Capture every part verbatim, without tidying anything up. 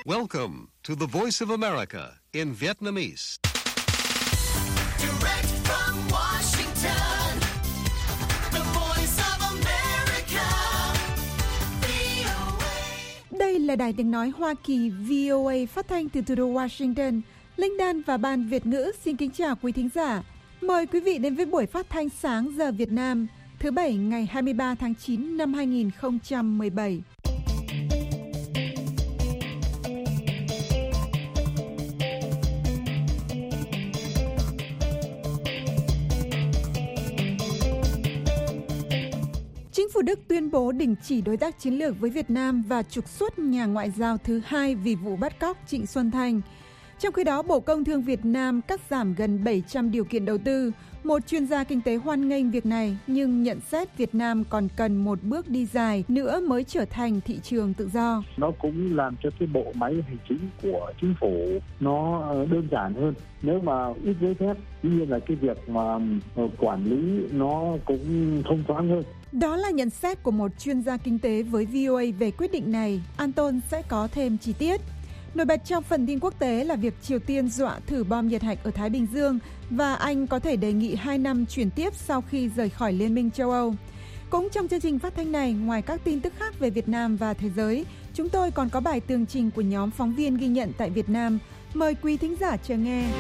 Welcome to the Voice of America in Vietnamese. Direct from Washington, the Voice of America, vê o a. Đây là đài tiếng nói Hoa Kỳ vê o a phát thanh từ thủ đô Washington. Linh Đan và Ban Việt ngữ xin kính chào quý thính giả. Mời quý vị đến với buổi phát thanh sáng giờ Việt Nam, thứ Bảy ngày hai mươi ba tháng chín năm hai nghìn không trăm mười bảy. Chính phủ Đức tuyên bố đình chỉ đối tác chiến lược với Việt Nam và trục xuất nhà ngoại giao thứ hai vì vụ bắt cóc Trịnh Xuân Thanh. Trong khi đó, Bộ Công Thương Việt Nam cắt giảm gần bảy trăm điều kiện đầu tư. Một chuyên gia kinh tế hoan nghênh việc này, nhưng nhận xét Việt Nam còn cần một bước đi dài nữa mới trở thành thị trường tự do. Nó cũng làm cho cái bộ máy hành chính của chính phủ nó đơn giản hơn. Nếu mà ít giấy phép, tuy nhiên là cái việc mà quản lý nó cũng thông thoáng hơn. Đó là nhận xét của một chuyên gia kinh tế với vê o a về quyết định này. Anton sẽ có thêm chi tiết. Nổi bật trong phần tin quốc tế là việc Triều Tiên dọa thử bom nhiệt hạch ở Thái Bình Dương và Anh có thể đề nghị hai năm chuyển tiếp sau khi rời khỏi Liên minh châu Âu. Cũng trong chương trình phát thanh này, ngoài các tin tức khác về Việt Nam và thế giới, chúng tôi còn có bài tường trình của nhóm phóng viên ghi nhận tại Việt Nam. Mời quý thính giả chờ nghe.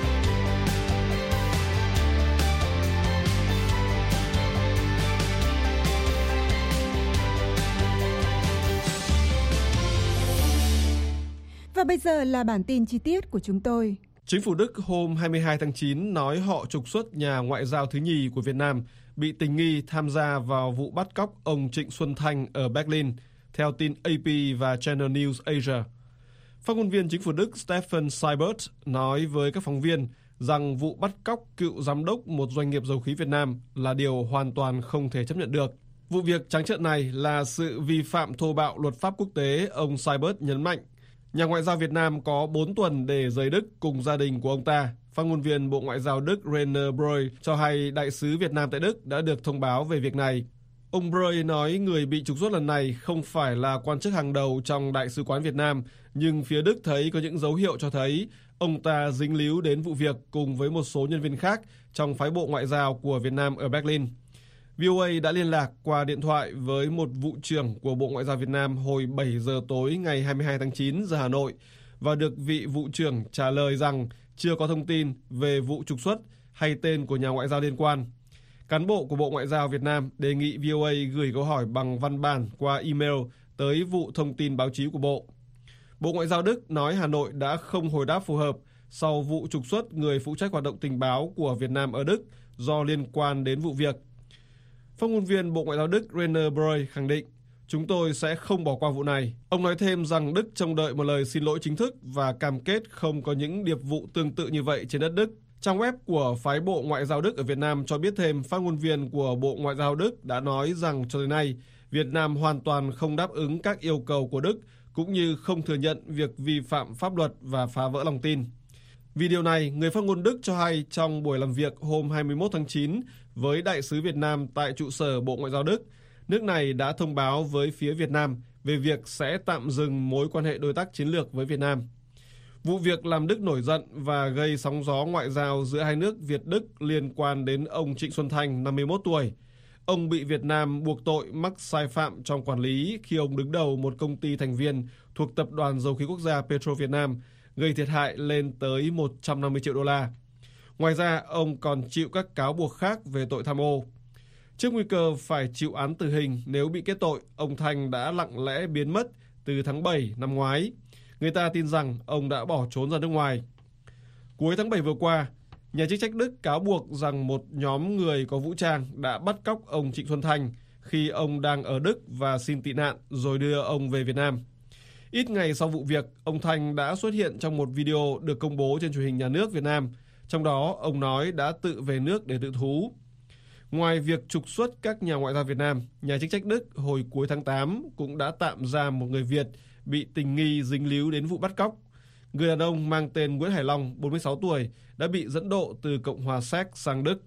Và bây giờ là bản tin chi tiết của chúng tôi. Chính phủ Đức hôm hai mươi hai tháng chín nói họ trục xuất nhà ngoại giao thứ nhì của Việt Nam bị tình nghi tham gia vào vụ bắt cóc ông Trịnh Xuân Thanh ở Berlin, theo tin a pê và Channel News Asia. Phát ngôn viên chính phủ Đức Steffen Seibert nói với các phóng viên rằng vụ bắt cóc cựu giám đốc một doanh nghiệp dầu khí Việt Nam là điều hoàn toàn không thể chấp nhận được. Vụ việc trắng trợn này là sự vi phạm thô bạo luật pháp quốc tế, ông Seibert nhấn mạnh. Nhà ngoại giao Việt Nam có bốn tuần để rời Đức cùng gia đình của ông ta. Phát ngôn viên Bộ Ngoại giao Đức Rainer Breuer cho hay đại sứ Việt Nam tại Đức đã được thông báo về việc này. Ông Breuer nói người bị trục xuất lần này không phải là quan chức hàng đầu trong Đại sứ quán Việt Nam, nhưng phía Đức thấy có những dấu hiệu cho thấy ông ta dính líu đến vụ việc cùng với một số nhân viên khác trong phái bộ ngoại giao của Việt Nam ở Berlin. vê o a đã liên lạc qua điện thoại với một vụ trưởng của Bộ Ngoại giao Việt Nam hồi bảy giờ tối ngày hai mươi hai tháng chín giờ Hà Nội và được vị vụ trưởng trả lời rằng chưa có thông tin về vụ trục xuất hay tên của nhà ngoại giao liên quan. Cán bộ của Bộ Ngoại giao Việt Nam đề nghị vê o a gửi câu hỏi bằng văn bản qua email tới vụ thông tin báo chí của Bộ. Bộ Ngoại giao Đức nói Hà Nội đã không hồi đáp phù hợp sau vụ trục xuất người phụ trách hoạt động tình báo của Việt Nam ở Đức do liên quan đến vụ việc. Phát ngôn viên Bộ Ngoại giao Đức Rainer Breuer khẳng định, chúng tôi sẽ không bỏ qua vụ này. Ông nói thêm rằng Đức trông đợi một lời xin lỗi chính thức và cam kết không có những điệp vụ tương tự như vậy trên đất Đức. Trang web của phái Bộ Ngoại giao Đức ở Việt Nam cho biết thêm phát ngôn viên của Bộ Ngoại giao Đức đã nói rằng cho tới nay, Việt Nam hoàn toàn không đáp ứng các yêu cầu của Đức, cũng như không thừa nhận việc vi phạm pháp luật và phá vỡ lòng tin. Vì điều này, người phát ngôn Đức cho hay trong buổi làm việc hôm hai mươi mốt tháng chín với đại sứ Việt Nam tại trụ sở Bộ Ngoại giao Đức, nước này đã thông báo với phía Việt Nam về việc sẽ tạm dừng mối quan hệ đối tác chiến lược với Việt Nam. Vụ việc làm Đức nổi giận và gây sóng gió ngoại giao giữa hai nước Việt-Đức liên quan đến ông Trịnh Xuân Thanh, năm mươi mốt tuổi. Ông bị Việt Nam buộc tội mắc sai phạm trong quản lý khi ông đứng đầu một công ty thành viên thuộc Tập đoàn Dầu khí Quốc gia Petro Việt Nam, gây thiệt hại lên tới một trăm năm mươi triệu đô la. Ngoài ra, ông còn chịu các cáo buộc khác về tội tham ô. Trước nguy cơ phải chịu án tử hình nếu bị kết tội, ông Thanh đã lặng lẽ biến mất từ tháng bảy năm ngoái. Người ta tin rằng ông đã bỏ trốn ra nước ngoài. Cuối tháng bảy vừa qua, nhà chức trách Đức cáo buộc rằng một nhóm người có vũ trang đã bắt cóc ông Trịnh Xuân Thanh khi ông đang ở Đức và xin tị nạn rồi đưa ông về Việt Nam. Ít ngày sau vụ việc, ông Thanh đã xuất hiện trong một video được công bố trên truyền hình nhà nước Việt Nam. Trong đó, ông nói đã tự về nước để tự thú. Ngoài việc trục xuất các nhà ngoại giao Việt Nam, nhà chức trách Đức hồi cuối tháng tám cũng đã tạm giam một người Việt bị tình nghi dính líu đến vụ bắt cóc. Người đàn ông mang tên Nguyễn Hải Long, bốn mươi sáu tuổi, đã bị dẫn độ từ Cộng hòa Séc sang Đức.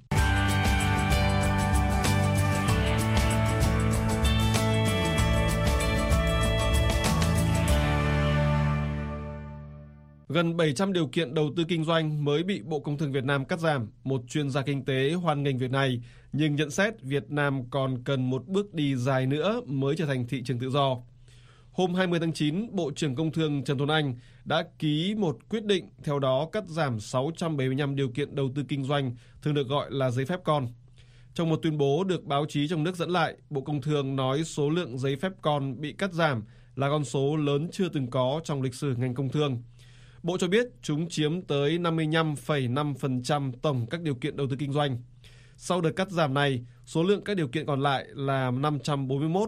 Gần bảy trăm điều kiện đầu tư kinh doanh mới bị Bộ Công Thương Việt Nam cắt giảm. Một chuyên gia kinh tế hoan nghênh việc này, nhưng nhận xét Việt Nam còn cần một bước đi dài nữa mới trở thành thị trường tự do. Hôm hai mươi tháng chín, Bộ trưởng Công Thương Trần Tuấn Anh đã ký một quyết định theo đó cắt giảm sáu trăm bảy mươi lăm điều kiện đầu tư kinh doanh, thường được gọi là giấy phép con. Trong một tuyên bố được báo chí trong nước dẫn lại, Bộ Công Thương nói số lượng giấy phép con bị cắt giảm là con số lớn chưa từng có trong lịch sử ngành công thương. Bộ cho biết chúng chiếm tới năm mươi lăm phẩy năm phần trăm tổng các điều kiện đầu tư kinh doanh. Sau đợt cắt giảm này, số lượng các điều kiện còn lại là năm trăm bốn mươi mốt.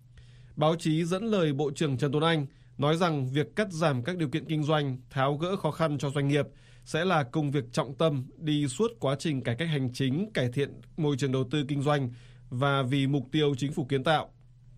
Báo chí dẫn lời Bộ trưởng Trần Tuấn Anh nói rằng việc cắt giảm các điều kiện kinh doanh, tháo gỡ khó khăn cho doanh nghiệp sẽ là công việc trọng tâm đi suốt quá trình cải cách hành chính, cải thiện môi trường đầu tư kinh doanh và vì mục tiêu chính phủ kiến tạo.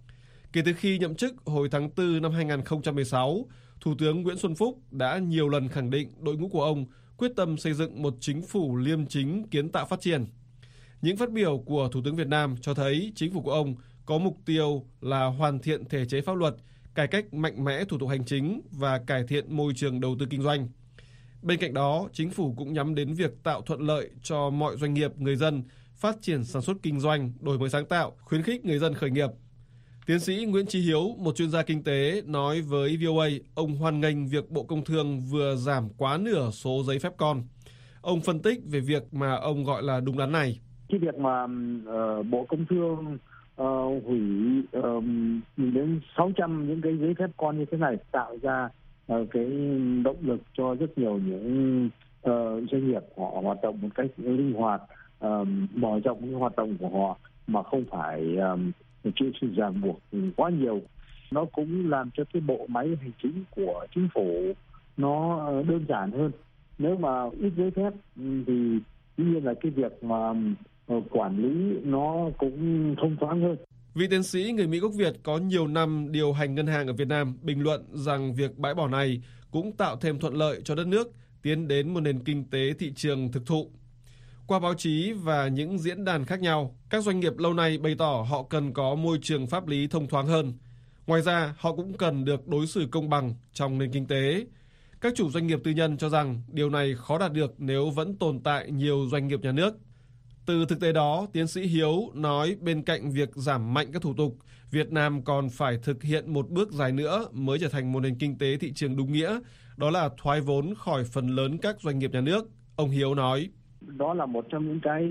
Kể từ khi nhậm chức hồi tháng tư năm hai nghìn không trăm mười sáu, Thủ tướng Nguyễn Xuân Phúc đã nhiều lần khẳng định đội ngũ của ông quyết tâm xây dựng một chính phủ liêm chính, kiến tạo, phát triển. Những phát biểu của Thủ tướng Việt Nam cho thấy chính phủ của ông có mục tiêu là hoàn thiện thể chế pháp luật, cải cách mạnh mẽ thủ tục hành chính và cải thiện môi trường đầu tư kinh doanh. Bên cạnh đó, chính phủ cũng nhắm đến việc tạo thuận lợi cho mọi doanh nghiệp, người dân phát triển sản xuất kinh doanh, đổi mới sáng tạo, khuyến khích người dân khởi nghiệp. Tiến sĩ Nguyễn Chí Hiếu, một chuyên gia kinh tế, nói với vê o a ông hoan nghênh việc Bộ Công Thương vừa giảm quá nửa số giấy phép con. Ông phân tích về việc mà ông gọi là đúng đắn này. Cái việc mà uh, Bộ Công Thương uh, hủy uh, đến sáu trăm những cái giấy phép con như thế này tạo ra uh, cái động lực cho rất nhiều những uh, doanh nghiệp họ hoạt động một cách linh hoạt, uh, mở rộng những hoạt động của họ mà không phải um, chịu sự ràng buộc quá nhiều. Nó cũng làm cho cái bộ máy hành chính của chính phủ nó đơn giản hơn. Nếu mà ít giấy phép thì dĩ nhiên là cái việc mà quản lý nó cũng thông thoáng hơn. Vị tiến sĩ người Mỹ gốc Việt có nhiều năm điều hành ngân hàng ở Việt Nam bình luận rằng việc bãi bỏ này cũng tạo thêm thuận lợi cho đất nước tiến đến một nền kinh tế thị trường thực thụ. Qua báo chí và những diễn đàn khác nhau, các doanh nghiệp lâu nay bày tỏ họ cần có môi trường pháp lý thông thoáng hơn. Ngoài ra, họ cũng cần được đối xử công bằng trong nền kinh tế. Các chủ doanh nghiệp tư nhân cho rằng điều này khó đạt được nếu vẫn tồn tại nhiều doanh nghiệp nhà nước. Từ thực tế đó, tiến sĩ Hiếu nói bên cạnh việc giảm mạnh các thủ tục, Việt Nam còn phải thực hiện một bước dài nữa mới trở thành một nền kinh tế thị trường đúng nghĩa, đó là thoái vốn khỏi phần lớn các doanh nghiệp nhà nước. Ông Hiếu nói. Đó là một trong những cái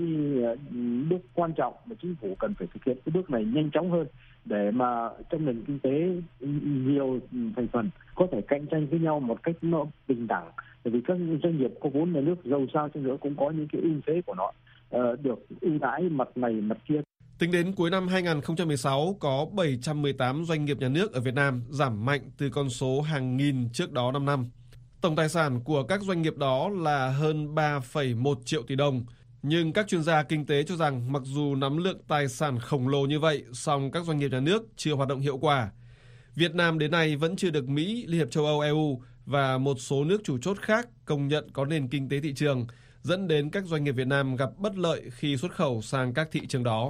bước quan trọng mà chính phủ cần phải thực hiện cái bước này nhanh chóng hơn để mà trong nền kinh tế nhiều thành phần có thể cạnh tranh với nhau một cách nó bình đẳng. Bởi vì các doanh nghiệp có vốn nhà nước giàu sao chăng nữa cũng có những cái ưu thế của nó, được ưu đãi mặt này mặt kia. Tính đến cuối năm hai nghìn không trăm mười sáu, có bảy trăm mười tám doanh nghiệp nhà nước ở Việt Nam, giảm mạnh từ con số hàng nghìn trước đó năm năm. Tổng tài sản của các doanh nghiệp đó là hơn ba phẩy một triệu tỷ đồng. Nhưng các chuyên gia kinh tế cho rằng mặc dù nắm lượng tài sản khổng lồ như vậy, song các doanh nghiệp nhà nước chưa hoạt động hiệu quả. Việt Nam đến nay vẫn chưa được Mỹ, Liên hiệp châu Âu e u và một số nước chủ chốt khác công nhận có nền kinh tế thị trường, dẫn đến các doanh nghiệp Việt Nam gặp bất lợi khi xuất khẩu sang các thị trường đó.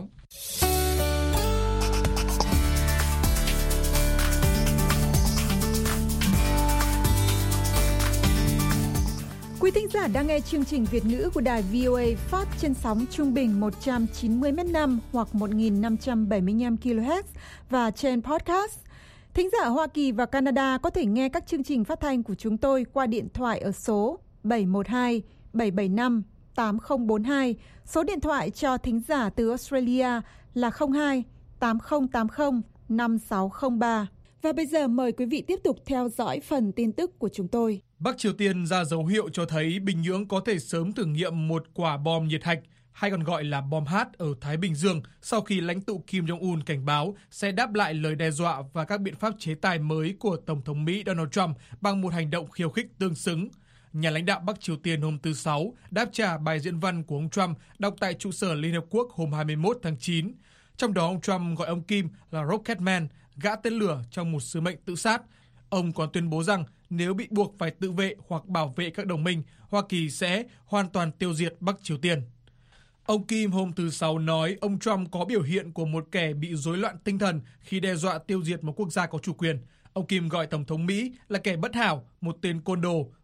Quý thính giả đang nghe chương trình Việt ngữ của đài vê o a phát trên sóng trung bình một trăm chín mươi mét năm hoặc một nghìn năm trăm bảy mươi lăm ki lô héc và trên podcast. Thính giả ở Hoa Kỳ và Canada có thể nghe các chương trình phát thanh của chúng tôi qua điện thoại ở số bảy một hai bảy bảy năm tám không bốn hai. Số điện thoại cho thính giả từ Australia là không hai tám không tám không năm sáu không ba. Và bây giờ mời quý vị tiếp tục theo dõi phần tin tức của chúng tôi. Bắc Triều Tiên ra dấu hiệu cho thấy Bình Nhưỡng có thể sớm thử nghiệm một quả bom nhiệt hạch, hay còn gọi là bom H ở Thái Bình Dương, sau khi lãnh tụ Kim Jong-un cảnh báo sẽ đáp lại lời đe dọa và các biện pháp chế tài mới của Tổng thống Mỹ Donald Trump bằng một hành động khiêu khích tương xứng. Nhà lãnh đạo Bắc Triều Tiên hôm thứ Sáu đáp trả bài diễn văn của ông Trump đọc tại trụ sở Liên Hợp Quốc hôm hai mươi mốt tháng chín. Trong đó ông Trump gọi ông Kim là Rocketman, gã tên lửa trong một sứ mệnh tự sát. Ông còn tuyên bố rằng nếu bị buộc phải tự vệ hoặc bảo vệ các đồng minh, Hoa Kỳ sẽ hoàn toàn tiêu diệt Bắc Triều Tiên. Ông Kim hôm thứ Sáu nói ông Trump có biểu hiện của một kẻ bị rối loạn tinh thần khi đe dọa tiêu diệt một quốc gia có chủ quyền. Ông Kim gọi Tổng thống Mỹ là kẻ bất hảo, một tên côn đồ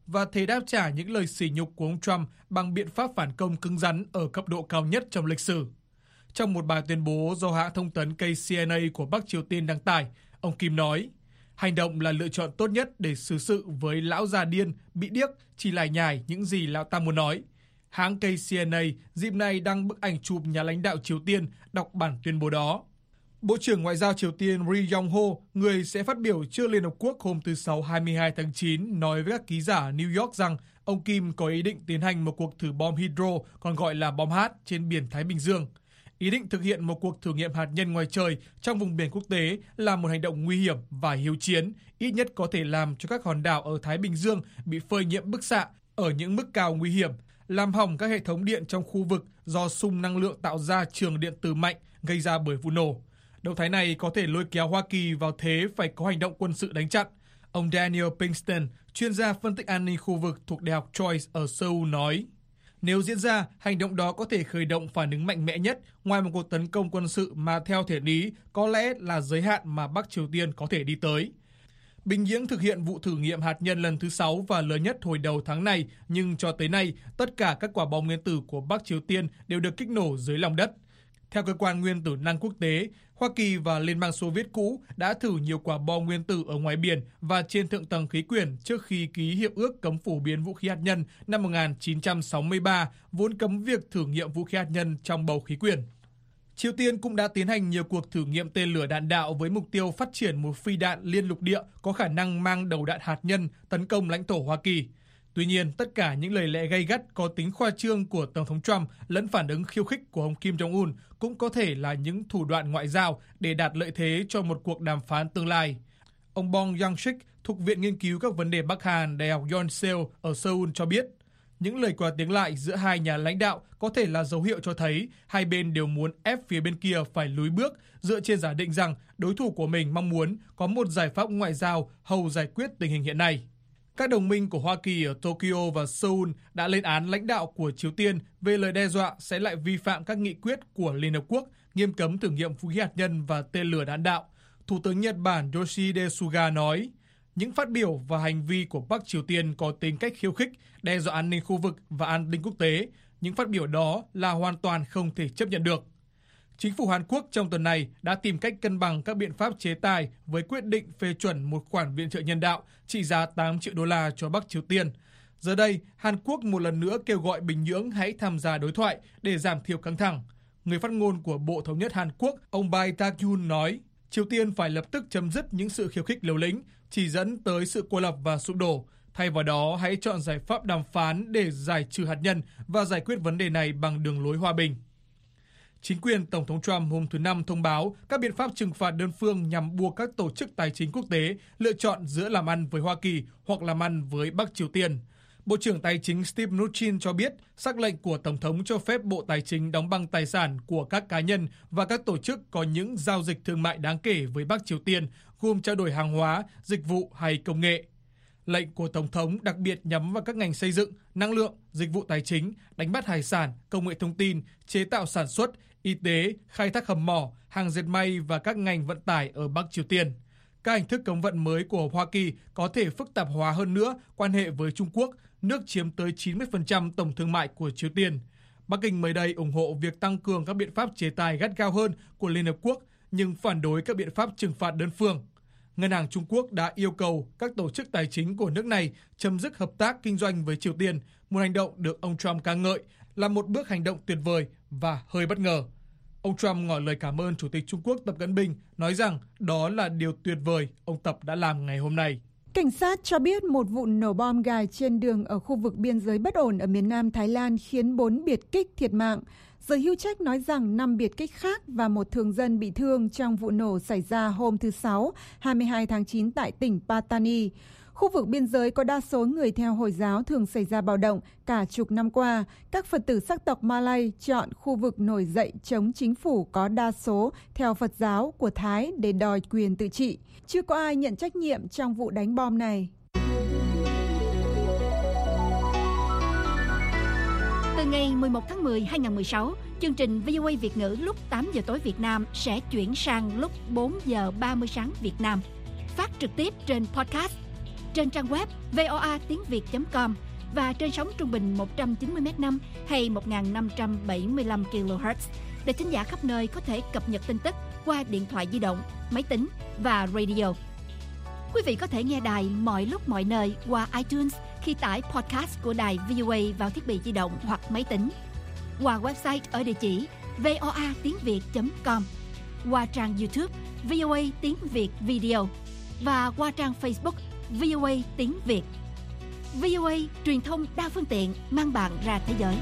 và thề đáp trả những lời sỉ nhục của ông Trump bằng biện pháp phản công cứng rắn ở cấp độ cao nhất trong lịch sử. Trong một bài tuyên bố do hãng thông tấn K C N A của Bắc Triều Tiên đăng tải, ông Kim nói, hành động là lựa chọn tốt nhất để xử sự với lão già điên, bị điếc, chỉ lải nhải những gì lão ta muốn nói. Hãng K C N A dịp này đăng bức ảnh chụp nhà lãnh đạo Triều Tiên đọc bản tuyên bố đó. Bộ trưởng Ngoại giao Triều Tiên Ri Yong Ho, người sẽ phát biểu trước Liên Hợp Quốc hôm thứ Sáu hai mươi hai tháng chín, nói với các ký giả ở New York rằng ông Kim có ý định tiến hành một cuộc thử bom hydro, còn gọi là bom H, trên biển Thái Bình Dương. Ý định thực hiện một cuộc thử nghiệm hạt nhân ngoài trời trong vùng biển quốc tế là một hành động nguy hiểm và hiếu chiến, ít nhất có thể làm cho các hòn đảo ở Thái Bình Dương bị phơi nhiễm bức xạ ở những mức cao nguy hiểm, làm hỏng các hệ thống điện trong khu vực do xung năng lượng tạo ra trường điện từ mạnh gây ra bởi vụ nổ. Động thái này có thể lôi kéo Hoa Kỳ vào thế phải có hành động quân sự đánh chặn. Ông Daniel Pinkston, chuyên gia phân tích an ninh khu vực thuộc Đại học Choice ở Seoul nói, nếu diễn ra, hành động đó có thể khởi động phản ứng mạnh mẽ nhất ngoài một cuộc tấn công quân sự mà theo thể lý có lẽ là giới hạn mà Bắc Triều Tiên có thể đi tới. Bình Nhưỡng thực hiện vụ thử nghiệm hạt nhân lần thứ sáu và lớn nhất hồi đầu tháng này, nhưng cho tới nay, tất cả các quả bom nguyên tử của Bắc Triều Tiên đều được kích nổ dưới lòng đất. Theo cơ quan nguyên tử năng quốc tế, Hoa Kỳ và Liên bang Xô Viết cũ đã thử nhiều quả bom nguyên tử ở ngoài biển và trên thượng tầng khí quyển trước khi ký hiệp ước cấm phổ biến vũ khí hạt nhân năm một nghìn chín trăm sáu mươi ba, vốn cấm việc thử nghiệm vũ khí hạt nhân trong bầu khí quyển. Triều Tiên cũng đã tiến hành nhiều cuộc thử nghiệm tên lửa đạn đạo với mục tiêu phát triển một phi đạn liên lục địa có khả năng mang đầu đạn hạt nhân tấn công lãnh thổ Hoa Kỳ. Tuy nhiên, tất cả những lời lẽ gay gắt có tính khoa trương của Tổng thống Trump lẫn phản ứng khiêu khích của ông Kim Jong-un cũng có thể là những thủ đoạn ngoại giao để đạt lợi thế cho một cuộc đàm phán tương lai. Ông Bong Yang-sik thuộc Viện Nghiên cứu các vấn đề Bắc Hàn, Đại học Yonseo ở Seoul cho biết, những lời qua tiếng lại giữa hai nhà lãnh đạo có thể là dấu hiệu cho thấy hai bên đều muốn ép phía bên kia phải lùi bước dựa trên giả định rằng đối thủ của mình mong muốn có một giải pháp ngoại giao hầu giải quyết tình hình hiện nay. Các đồng minh của Hoa Kỳ ở Tokyo và Seoul đã lên án lãnh đạo của Triều Tiên về lời đe dọa sẽ lại vi phạm các nghị quyết của Liên Hợp Quốc nghiêm cấm thử nghiệm vũ khí hạt nhân và tên lửa đạn đạo. Thủ tướng Nhật Bản Yoshihide Suga nói, những phát biểu và hành vi của Bắc Triều Tiên có tính cách khiêu khích, đe dọa an ninh khu vực và an ninh quốc tế. Những phát biểu đó là hoàn toàn không thể chấp nhận được. Chính phủ Hàn Quốc trong tuần này đã tìm cách cân bằng các biện pháp chế tài với quyết định phê chuẩn một khoản viện trợ nhân đạo trị giá tám triệu đô la cho Bắc Triều Tiên. Giờ đây, Hàn Quốc một lần nữa kêu gọi Bình Nhưỡng hãy tham gia đối thoại để giảm thiểu căng thẳng. Người phát ngôn của Bộ Thống nhất Hàn Quốc, ông Bae Tak-yoon nói, Triều Tiên phải lập tức chấm dứt những sự khiêu khích liều lĩnh, chỉ dẫn tới sự cô lập và sụp đổ. Thay vào đó, hãy chọn giải pháp đàm phán để giải trừ hạt nhân và giải quyết vấn đề này bằng đường lối hòa bình. Chính quyền Tổng thống Trump hôm thứ Năm thông báo các biện pháp trừng phạt đơn phương nhằm buộc các tổ chức tài chính quốc tế lựa chọn giữa làm ăn với Hoa Kỳ hoặc làm ăn với Bắc Triều Tiên. Bộ trưởng Tài chính Steve Mnuchin cho biết sắc lệnh của Tổng thống cho phép Bộ Tài chính đóng băng tài sản của các cá nhân và các tổ chức có những giao dịch thương mại đáng kể với Bắc Triều Tiên, gồm trao đổi hàng hóa, dịch vụ hay công nghệ. Lệnh của Tổng thống đặc biệt nhắm vào các ngành xây dựng, năng lượng, dịch vụ tài chính, đánh bắt hải sản, công nghệ thông tin, chế tạo sản xuất, y tế, khai thác hầm mỏ, hàng dệt may và các ngành vận tải ở Bắc Triều Tiên. Các hình thức cấm vận mới của Hoa Kỳ có thể phức tạp hóa hơn nữa quan hệ với Trung Quốc, nước chiếm tới chín mươi phần trăm tổng thương mại của Triều Tiên. Bắc Kinh mới đây ủng hộ việc tăng cường các biện pháp chế tài gắt gao hơn của Liên Hợp Quốc, nhưng phản đối các biện pháp trừng phạt đơn phương. Ngân hàng Trung Quốc đã yêu cầu các tổ chức tài chính của nước này chấm dứt hợp tác kinh doanh với Triều Tiên, một hành động được ông Trump ca ngợi là một bước hành động tuyệt vời và hơi bất ngờ. Ông Trump ngỏ lời cảm ơn Chủ tịch Trung Quốc Tập Cận Bình, nói rằng đó là điều tuyệt vời ông Tập đã làm ngày hôm nay. Cảnh sát cho biết một vụ nổ bom gài trên đường ở khu vực biên giới bất ổn ở miền Nam Thái Lan khiến bốn biệt kích thiệt mạng. Giới hữu trách nói rằng năm biệt kích khác và một thường dân bị thương trong vụ nổ xảy ra hôm thứ Sáu, hai mươi hai tháng chín tại tỉnh Pattani. Khu vực biên giới có đa số người theo Hồi giáo thường xảy ra bạo động cả chục năm qua. Các Phật tử sắc tộc Malay chọn khu vực nổi dậy chống chính phủ có đa số theo Phật giáo của Thái để đòi quyền tự trị. Chưa có ai nhận trách nhiệm trong vụ đánh bom này. Từ ngày mười một tháng mười hai nghìn mười sáu, chương trình vê o a Việt ngữ lúc tám giờ tối Việt Nam sẽ chuyển sang lúc bốn giờ ba mươi sáng Việt Nam. Phát trực tiếp trên podcast. trên trang web vê o a tiếng việt chấm com và trên sóng trung bình một trăm chín mươi mét năm hay một nghìn năm trăm bảy mươi lăm ki lô héc để thính giả khắp nơi có thể cập nhật tin tức qua điện thoại di động, máy tính và radio. Quý vị có thể nghe đài mọi lúc mọi nơi qua iTunes khi tải podcast của đài vê o a vào thiết bị di động hoặc máy tính, qua website ở địa chỉ vê o a tiếng việt chấm com, qua trang YouTube vê o a tiếng Việt Video và qua trang Facebook vê o a tiếng Việt. vê o a truyền thông đa phương tiện mang bạn ra thế giới.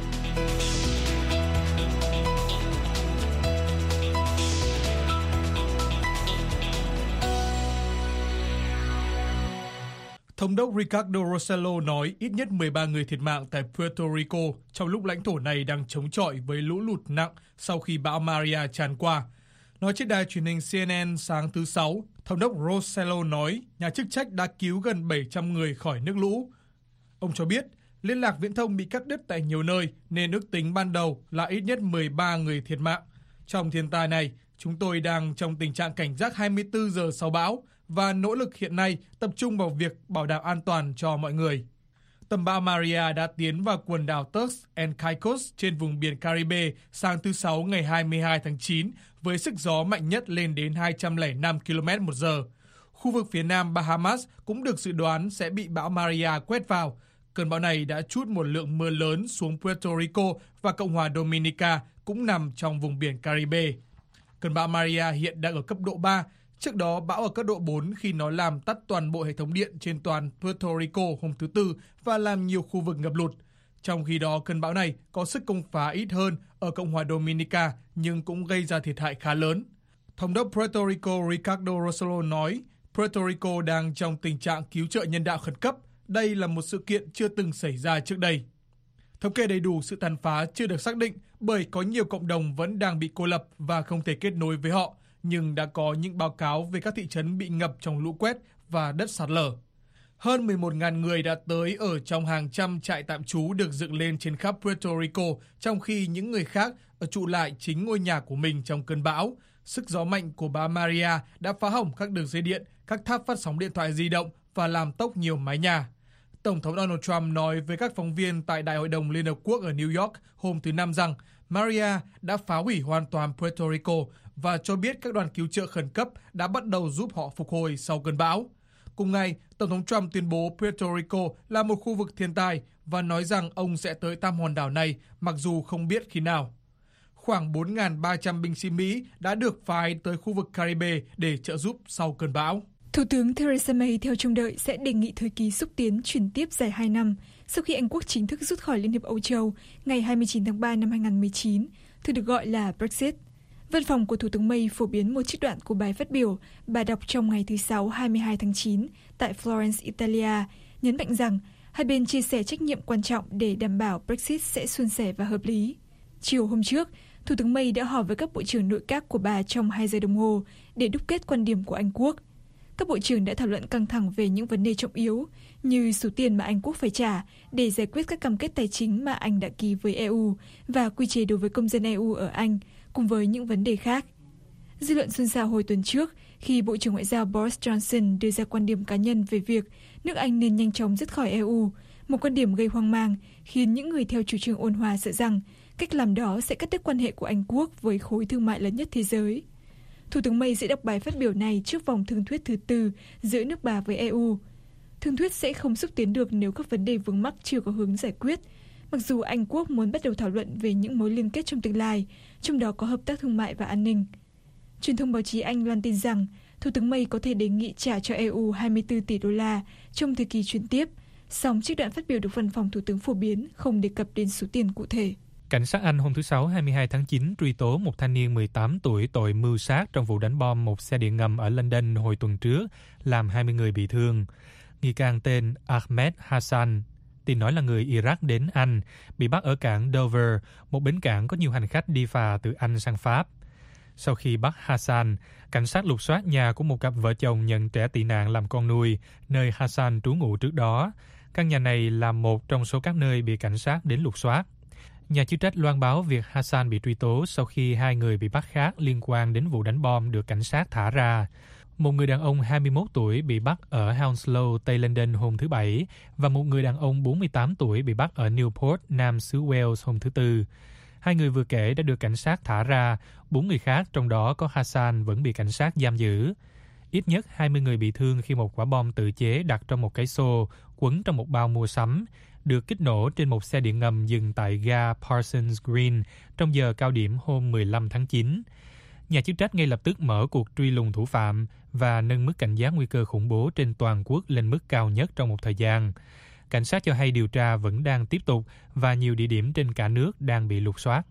Thống đốc Ricardo Rossello nói ít nhất mười ba người thiệt mạng tại Puerto Rico trong lúc lãnh thổ này đang chống chọi với lũ lụt nặng sau khi bão Maria tràn qua. Nói trên đài truyền hình xê en en sáng thứ Sáu, Thống đốc Rossello nói nhà chức trách đã cứu gần bảy trăm người khỏi nước lũ. Ông cho biết liên lạc viễn thông bị cắt đứt tại nhiều nơi nên ước tính ban đầu là ít nhất mười ba người thiệt mạng. Trong thiên tai này, chúng tôi đang trong tình trạng cảnh giác hai mươi tư giờ sau bão và nỗ lực hiện nay tập trung vào việc bảo đảm an toàn cho mọi người. Tâm bão Maria đã tiến vào quần đảo Turks and Caicos trên vùng biển Caribe sáng thứ Sáu ngày hai mươi hai tháng chín với sức gió mạnh nhất lên đến hai trăm lẻ năm ki lô mét một giờ. Khu vực phía nam Bahamas cũng được dự đoán sẽ bị bão Maria quét vào. Cơn bão này đã trút một lượng mưa lớn xuống Puerto Rico và Cộng hòa Dominica cũng nằm trong vùng biển Caribe. Cơn bão Maria hiện đang ở cấp độ ba. Trước đó, bão ở cấp độ bốn khi nó làm tắt toàn bộ hệ thống điện trên toàn Puerto Rico hôm thứ Tư và làm nhiều khu vực ngập lụt. Trong khi đó, cơn bão này có sức công phá ít hơn ở Cộng hòa Dominica nhưng cũng gây ra thiệt hại khá lớn. Thống đốc Puerto Rico Ricardo Rossello nói Puerto Rico đang trong tình trạng cứu trợ nhân đạo khẩn cấp. Đây là một sự kiện chưa từng xảy ra trước đây. Thống kê đầy đủ sự tàn phá chưa được xác định bởi có nhiều cộng đồng vẫn đang bị cô lập và không thể kết nối với họ, nhưng đã có những báo cáo về các thị trấn bị ngập trong lũ quét và đất sạt lở. Hơn mười một nghìn người đã tới ở trong hàng trăm trại tạm trú được dựng lên trên khắp Puerto Rico, trong khi những người khác ở trụ lại chính ngôi nhà của mình trong cơn bão. Sức gió mạnh của bão Maria đã phá hỏng các đường dây điện, các tháp phát sóng điện thoại di động và làm tốc nhiều mái nhà. Tổng thống Donald Trump nói với các phóng viên tại Đại hội đồng Liên Hợp Quốc ở New York hôm thứ Năm rằng Maria đã phá hủy hoàn toàn Puerto Rico và cho biết các đoàn cứu trợ khẩn cấp đã bắt đầu giúp họ phục hồi sau cơn bão. Cùng ngày, Tổng thống Trump tuyên bố Puerto Rico là một khu vực thiên tai và nói rằng ông sẽ tới thăm hòn đảo này mặc dù không biết khi nào. Khoảng bốn nghìn ba trăm binh sĩ Mỹ đã được phái tới khu vực Caribe để trợ giúp sau cơn bão. Thủ tướng Theresa May theo trông đợi sẽ đề nghị thời kỳ xúc tiến chuyển tiếp dài hai năm sau khi Anh Quốc chính thức rút khỏi Liên hiệp Âu Châu ngày hai mươi chín tháng ba năm hai nghìn không trăm mười chín, thường được gọi là Brexit. Văn phòng của Thủ tướng May phổ biến một trích đoạn của bài phát biểu bà đọc trong ngày thứ Sáu hai mươi hai tháng chín tại Florence, Italia, nhấn mạnh rằng hai bên chia sẻ trách nhiệm quan trọng để đảm bảo Brexit sẽ suôn sẻ và hợp lý. Chiều hôm trước, Thủ tướng May đã họp với các bộ trưởng nội các của bà trong hai giờ đồng hồ để đúc kết quan điểm của Anh Quốc. Các bộ trưởng đã thảo luận căng thẳng về những vấn đề trọng yếu như số tiền mà Anh Quốc phải trả để giải quyết các cam kết tài chính mà Anh đã ký với e u và quy chế đối với công dân e u ở Anh, cùng với những vấn đề khác. Dư luận xôn xao hồi tuần trước khi Bộ trưởng Ngoại giao Boris Johnson đưa ra quan điểm cá nhân về việc nước Anh nên nhanh chóng rút khỏi e u, một quan điểm gây hoang mang khiến những người theo chủ trương ôn hòa sợ rằng cách làm đó sẽ cắt đứt quan hệ của Anh Quốc với khối thương mại lớn nhất thế giới. Thủ tướng May sẽ đọc bài phát biểu này trước vòng thương thuyết thứ tư giữa nước bà với e u. Thương thuyết sẽ không xúc tiến được nếu các vấn đề vướng mắc chưa có hướng giải quyết, mặc dù Anh Quốc muốn bắt đầu thảo luận về những mối liên kết trong tương lai, trong đó có hợp tác thương mại và an ninh. Truyền thông báo chí Anh loan tin rằng Thủ tướng May có thể đề nghị trả cho e u hai mươi tư tỷ đô la trong thời kỳ chuyển tiếp, song trích đoạn phát biểu được văn phòng Thủ tướng phổ biến không đề cập đến số tiền cụ thể. Cảnh sát Anh hôm thứ Sáu hai mươi hai tháng chín truy tố một thanh niên mười tám tuổi tội mưu sát trong vụ đánh bom một xe điện ngầm ở London hồi tuần trước, làm hai mươi người bị thương. Nghi can tên Ahmed Hassan, tin nói là người Iraq đến Anh, bị bắt ở cảng Dover, một bến cảng có nhiều hành khách đi phà từ Anh sang Pháp. Sau khi bắt Hassan, cảnh sát lục soát nhà của một cặp vợ chồng nhận trẻ tị nạn làm con nuôi, nơi Hassan trú ngụ trước đó. Căn nhà này là một trong số các nơi bị cảnh sát đến lục soát. Nhà chức trách loan báo việc Hassan bị truy tố sau khi hai người bị bắt khác liên quan đến vụ đánh bom được cảnh sát thả ra. Một người đàn ông hai mươi mốt tuổi bị bắt ở Hounslow, Tây London hôm thứ Bảy và một người đàn ông bốn mươi tám tuổi bị bắt ở Newport, Nam xứ Wales hôm thứ Tư. Hai người vừa kể đã được cảnh sát thả ra, bốn người khác trong đó có Hassan vẫn bị cảnh sát giam giữ. Ít nhất hai mươi người bị thương khi một quả bom tự chế đặt trong một cái xô, quấn trong một bao mua sắm, được kích nổ trên một xe điện ngầm dừng tại ga Parsons Green trong giờ cao điểm hôm mười lăm tháng chín. Nhà chức trách ngay lập tức mở cuộc truy lùng thủ phạm và nâng mức cảnh giác nguy cơ khủng bố trên toàn quốc lên mức cao nhất trong một thời gian. Cảnh sát cho hay điều tra vẫn đang tiếp tục và nhiều địa điểm trên cả nước đang bị lục soát.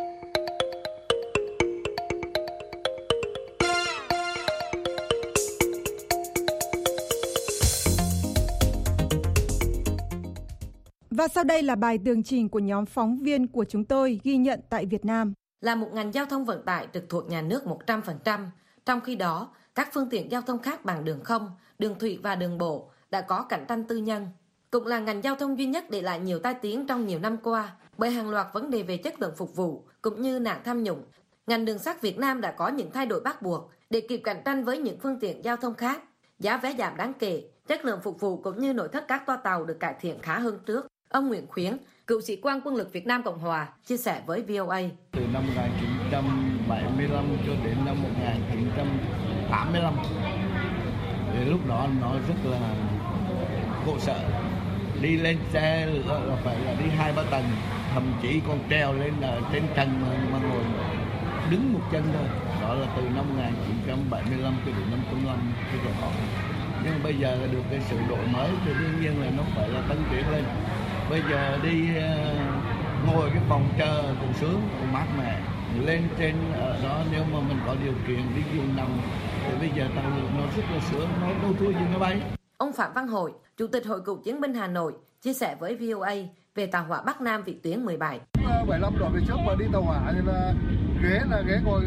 Và sau đây là bài tường trình của nhóm phóng viên của chúng tôi ghi nhận tại Việt Nam. Là một ngành giao thông vận tải trực thuộc nhà nước một trăm phần trăm, trong khi đó, các phương tiện giao thông khác bằng đường không, đường thủy và đường bộ đã có cạnh tranh tư nhân. Cũng là ngành giao thông duy nhất để lại nhiều tai tiếng trong nhiều năm qua bởi hàng loạt vấn đề về chất lượng phục vụ cũng như nạn tham nhũng. Ngành đường sắt Việt Nam đã có những thay đổi bắt buộc để kịp cạnh tranh với những phương tiện giao thông khác. Giá vé giảm đáng kể, chất lượng phục vụ cũng như nội thất các toa tàu được cải thiện khá hơn trước. Ông Nguyễn Khuyến, cựu sĩ quan quân lực Việt Nam Cộng Hòa, chia sẻ với vê o a. Từ năm một nghìn chín trăm bảy mươi lăm cho đến năm một nghìn chín trăm tám mươi lăm, thì lúc đó nó rất là khổ sở. Đi lên xe lửa là phải là đi hai ba tầng, thậm chí còn treo lên là trên trần mà, mà ngồi đứng một chân thôi. Đó là từ năm một nghìn chín trăm bảy mươi lăm cho đến năm chín mươi lăm cái đó. Nhưng bây giờ là được cái sự đổi mới thì đương nhiên là nó phải là tăng tiến lên. Bây giờ đi uh, ngồi cái phòng chờ cũng sướng, cũng mát mẻ. Lên trên ở đó nếu mà mình có điều kiện đi giường nằm thì bây giờ tàu lượn nó rất là sướng, nó đâu thua gì nó bay. Ông Phạm Văn Hội, Chủ tịch Hội Cựu chiến binh Hà Nội, chia sẻ với vê o a về tàu hỏa Bắc Nam vĩ tuyến mười bảy. bảy mươi lăm độ về trước mà đi tàu hỏa thì là ghế là ghế ngồi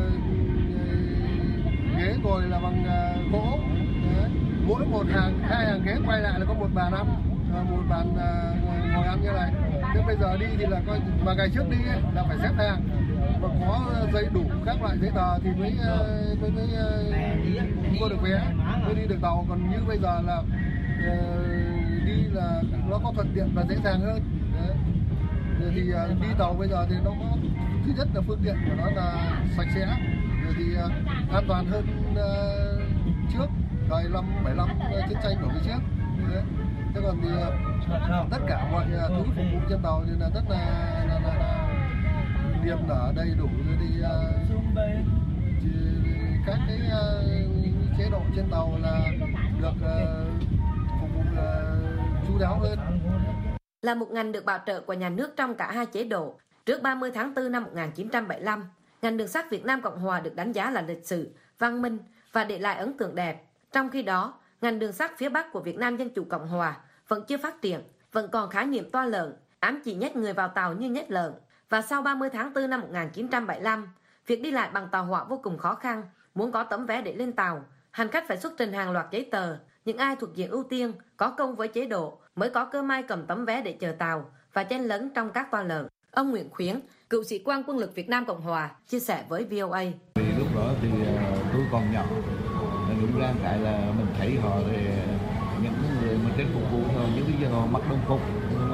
ghế ngồi là bằng gỗ. Mỗi một hàng hai hàng ghế quay lại là có một bàn ăn, một bàn ngồi ăn như này. Thế bây giờ đi thì là coi mà ngày trước đi ấy, là phải xếp hàng và có giấy đủ các loại giấy tờ thì mới mới mới mua được vé, mới đi được tàu. Còn như bây giờ là uh, đi là nó có thuận tiện và dễ dàng hơn. Đấy. Thì uh, đi tàu bây giờ thì nó có thứ nhất là phương tiện của nó là sạch sẽ, rồi thì uh, an toàn hơn uh, trước thời năm bảy mươi lăm chiến tranh của phía trước. Đấy. Thế còn thì uh, tất cả mọi uh, thứ phục vụ trên tàu thì là rất là, là, là, là niềm nở đầy đủ, rồi thì, uh, thì các cái uh, chế độ trên tàu là được uh, phục vụ uh, chu đáo hơn. Là một ngành được bảo trợ của nhà nước trong cả hai chế độ. Trước ba mươi tháng tư năm một nghìn chín trăm bảy mươi lăm, ngành đường sắt Việt Nam Cộng Hòa được đánh giá là lịch sử, văn minh và để lại ấn tượng đẹp. Trong khi đó, ngành đường sắt phía Bắc của Việt Nam Dân Chủ Cộng Hòa vẫn chưa phát triển, vẫn còn khái niệm toa lợn, ám chỉ nhét người vào tàu như nhét lợn. Và sau ba mươi tháng tư năm một nghìn chín trăm bảy mươi lăm, việc đi lại bằng tàu hỏa vô cùng khó khăn. Muốn có tấm vé để lên tàu, hành khách phải xuất trình hàng loạt giấy tờ. Những ai thuộc diện ưu tiên, có công với chế độ mới có cơ may cầm tấm vé để chờ tàu và chen lấn trong các toa lợn. Ông Nguyễn Khuyến, cựu sĩ quan quân lực Việt Nam Cộng Hòa, chia sẻ với vê o a. Vì lúc đó thì tôi còn nhỏ, đúng ra cái là mình thấy họ thì những người mà trên phục vụ thôi, nhưng bây giờ họ mặc đồng phục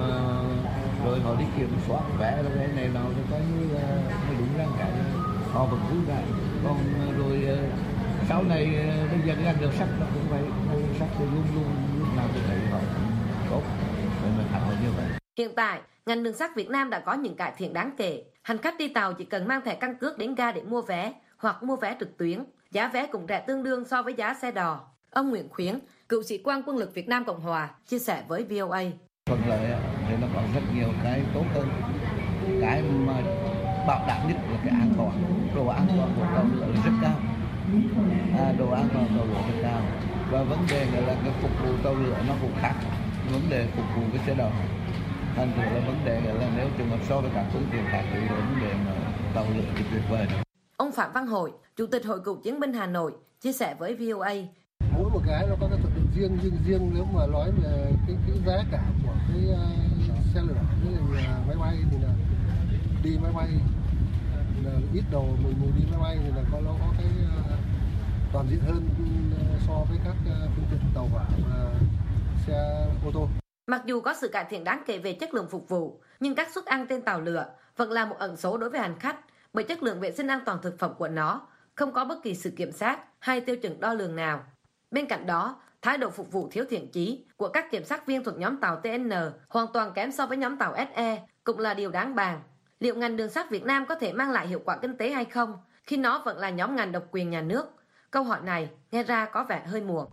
rồi họ đi kiểm soát vé cái này nào thì coi như là đúng ra cái họ vẫn vui vẻ. Còn rồi sau này bây giờ cái ngành đường sắt nó cũng vậy, đường sắt thì luôn luôn lúc nào cũng thấy họ tốt, nên mình học như vậy. Hiện tại, ngành đường sắt Việt Nam đã có những cải thiện đáng kể. Hành khách đi tàu chỉ cần mang thẻ căn cước đến ga để mua vé hoặc mua vé trực tuyến. Giá vé cũng rẻ tương đương so với giá xe đò. Ông Nguyễn Khuyến, cựu sĩ quan quân lực Việt Nam Cộng Hòa, chia sẻ với vê o a. Thuận lợi thì nó có rất nhiều cái tốt hơn. Cái mà bảo đảm nhất là cái an toàn, độ an toàn của tàu lượn rất cao. À, độ an toàn tàu lượn rất cao. Và vấn đề là cái phục vụ tàu lượn nó cũng khác vấn đề phục vụ cái xe đò. Thành thử là vấn đề là nếu trường hợp so với các phương tiện khác thì vấn đề mà tàu lượn thì tuyệt vời. Ông Phạm Văn Hội, Chủ tịch Hội Cựu chiến binh Hà Nội, chia sẻ với vê o a. Mỗi một cái nó có cái thuận lợi riêng, riêng riêng nếu mà nói về cái, cái giá cả của cái uh, xe lửa với uh, máy bay thì là đi máy bay là ít đầu mình, mình đi máy bay thì là có nó có cái uh, toàn diện hơn so với các phương tiện tàu hỏa và xe ô tô. Mặc dù có sự cải thiện đáng kể về chất lượng phục vụ, nhưng các suất ăn trên tàu lửa vẫn là một ẩn số đối với hành khách, bởi chất lượng vệ sinh an toàn thực phẩm của nó không có bất kỳ sự kiểm soát hay tiêu chuẩn đo lường nào. Bên cạnh đó, thái độ phục vụ thiếu thiện chí của các kiểm sát viên thuộc nhóm tàu tê en hoàn toàn kém so với nhóm tàu ét e cũng là điều đáng bàn. Liệu ngành đường sắt Việt Nam có thể mang lại hiệu quả kinh tế hay không khi nó vẫn là nhóm ngành độc quyền nhà nước? Câu hỏi này nghe ra có vẻ hơi muộn.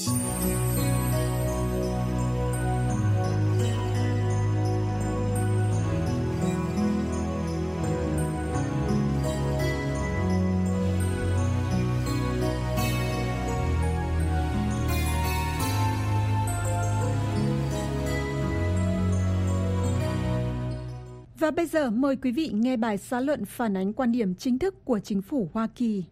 Và bây giờ mời quý vị nghe bài xã luận phản ánh quan điểm chính thức của chính phủ Hoa Kỳ.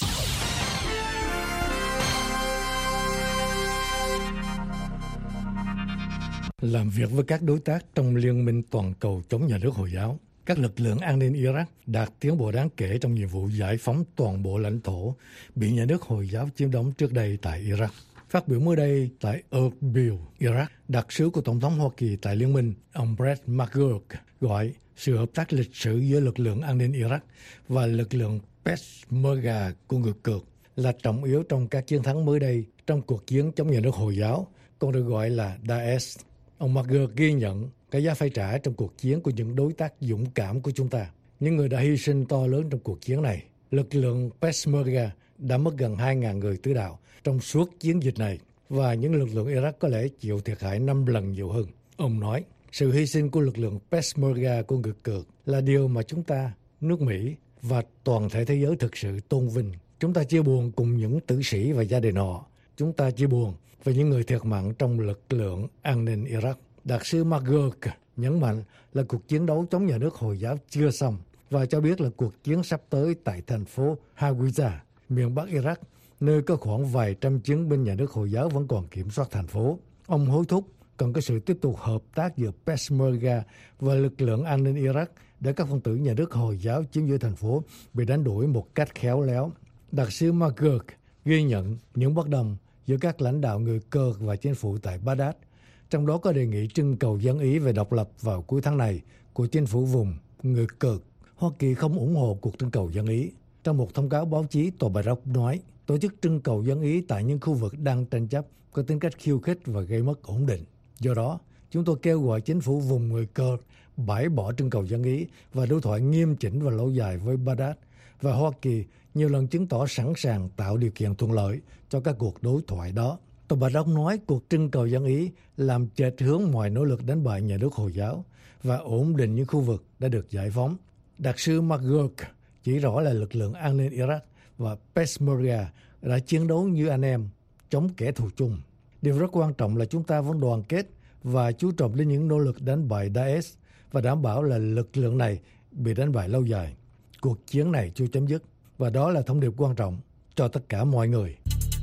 Làm việc với các đối tác trong Liên minh toàn cầu chống nhà nước Hồi giáo, các lực lượng an ninh Iraq đạt tiến bộ đáng kể trong nhiệm vụ giải phóng toàn bộ lãnh thổ bị nhà nước Hồi giáo chiếm đóng trước đây tại Iraq. Phát biểu mới đây tại Erbil, Iraq, đặc sứ của Tổng thống Hoa Kỳ tại Liên minh, ông Brett McGurk, gọi sự hợp tác lịch sử giữa lực lượng an ninh Iraq và lực lượng Peshmerga của người Kurd là trọng yếu trong các chiến thắng mới đây trong cuộc chiến chống nhà nước Hồi giáo, còn được gọi là Daesh. Ông McGurk ghi nhận cái giá phải trả trong cuộc chiến của những đối tác dũng cảm của chúng ta, những người đã hy sinh to lớn trong cuộc chiến này. Lực lượng Peshmerga đã mất gần hai nghìn người tứ đạo trong suốt chiến dịch này, và những lực lượng Iraq có lẽ chịu thiệt hại năm lần nhiều hơn. Ông nói, sự hy sinh của lực lượng Peshmerga của người Kurd là điều mà chúng ta, nước Mỹ và toàn thể thế giới thực sự tôn vinh. Chúng ta chia buồn cùng những tử sĩ và gia đình họ. Chúng ta chia buồn về những người thiệt mạng trong lực lượng an ninh Iraq. Đặc sứ McGurk nhấn mạnh là cuộc chiến đấu chống nhà nước Hồi giáo chưa xong và cho biết là cuộc chiến sắp tới tại thành phố Hawija, miền Bắc Iraq, nơi có khoảng vài trăm chiến binh nhà nước Hồi giáo vẫn còn kiểm soát thành phố. Ông hối thúc cần có sự tiếp tục hợp tác giữa Peshmerga và lực lượng an ninh Iraq để các phần tử nhà nước Hồi giáo chiếm giữ thành phố bị đánh đuổi một cách khéo léo. Đặc sứ McGurk ghi nhận những bất đồng giữa các lãnh đạo người Kurd và chính phủ tại Baghdad, trong đó có đề nghị trưng cầu dân Ý về độc lập vào cuối tháng này của chính phủ vùng người Kurd. Hoa Kỳ không ủng hộ cuộc trưng cầu dân Ý. Trong một thông cáo báo chí, Tòa Bạch Ốc nói tổ chức trưng cầu dân Ý tại những khu vực đang tranh chấp có tính cách khiêu khích và gây mất ổn định. Do đó, chúng tôi kêu gọi chính phủ vùng người Kurd bãi bỏ trưng cầu dân Ý và đối thoại nghiêm chỉnh và lâu dài với Baghdad, và Hoa Kỳ nhiều lần chứng tỏ sẵn sàng tạo điều kiện thuận lợi cho các cuộc đối thoại đó. Tòa Bạch Ốc nói cuộc trưng cầu dân Ý làm chệch hướng mọi nỗ lực đánh bại nhà nước Hồi giáo và ổn định những khu vực đã được giải phóng. Đặc sứ McGurk chỉ rõ là lực lượng an ninh Iraq và Peshmerga đã chiến đấu như anh em chống kẻ thù chung. Điều rất quan trọng là chúng ta vẫn đoàn kết và chú trọng đến những nỗ lực đánh bại Daesh và đảm bảo là lực lượng này bị đánh bại lâu dài. Cuộc chiến này chưa chấm dứt, và đó là thông điệp quan trọng cho tất cả mọi người.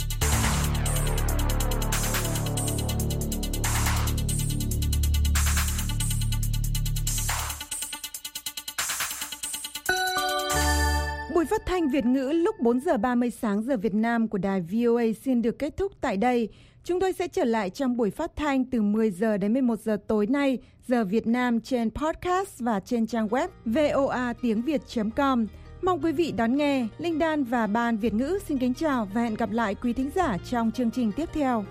Buổi phát thanh Việt ngữ lúc bốn giờ ba mươi sáng giờ Việt Nam của đài vê o a xin được kết thúc tại đây. Chúng tôi sẽ trở lại trong buổi phát thanh từ mười giờ đến mười một giờ tối nay giờ Việt Nam trên podcast và trên trang web voa tiếng việt chấm com. Mong quý vị đón nghe. Linh Đan và Ban Việt ngữ xin kính chào và hẹn gặp lại quý thính giả trong chương trình tiếp theo.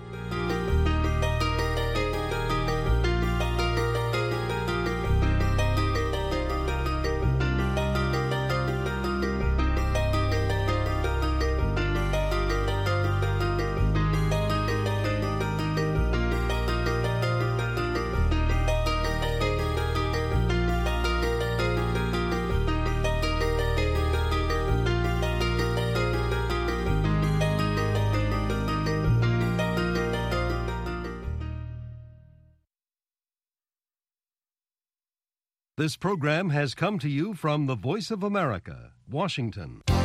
This program has come to you from the Voice of America, Washington.